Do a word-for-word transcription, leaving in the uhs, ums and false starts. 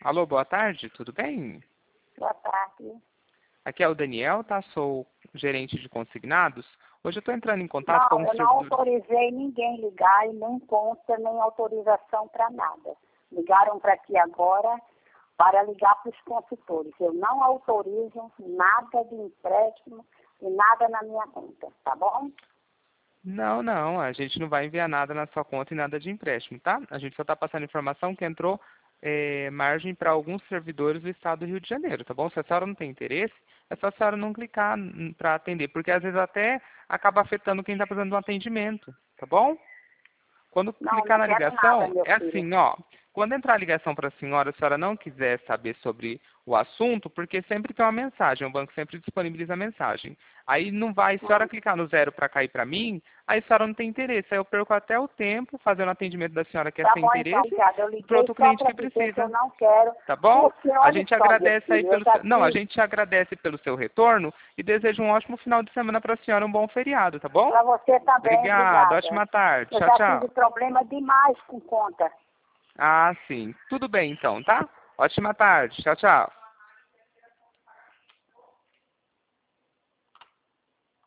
Alô, boa tarde, tudo bem? Boa tarde. Aqui é o Daniel, tá? Sou gerente de consignados. Hoje eu estou entrando em contato com Não, um eu não servidor... autorizei ninguém ligar e nem conta, nem autorização para nada. Ligaram para aqui agora para ligar para os consultores. Eu não autorizo nada de empréstimo e nada na minha conta, tá bom? Não, não, a gente não vai enviar nada na sua conta e nada de empréstimo, tá? A gente só está passando informação que entrou é, margem para alguns servidores do estado do Rio de Janeiro, tá bom? Se a senhora não tem interesse, é só a senhora não clicar para atender, porque às vezes até acaba afetando quem está fazendo um atendimento, tá bom? Quando Não, clicar não na quero nada, ligação, meu é filho. assim, ó. Quando entrar a ligação para a senhora, se a senhora não quiser saber sobre o assunto, porque sempre tem uma mensagem, o banco sempre disponibiliza a mensagem. Aí não vai, se a senhora Hum. clicar no zero para cair para mim, aí a senhora não tem interesse. Aí eu perco até o tempo fazendo o atendimento da senhora que é Tá sem bom, então, interesse obrigada. Eu para liguei outro só cliente para que dizer que eu precisa. não quero. Tá bom? Porque A olha gente só, meu agradece aí filho, eu pelo já seu... Não, a tive. gente agradece pelo seu retorno e deseja um ótimo final de semana para a senhora, um bom feriado, tá bom? Para você também, Obrigado, obrigada. ótima tarde. Eu Tchau, já tive tchau. problema demais com conta. Ah, sim. Tudo bem então, tá? Ótima tarde. Tchau, tchau.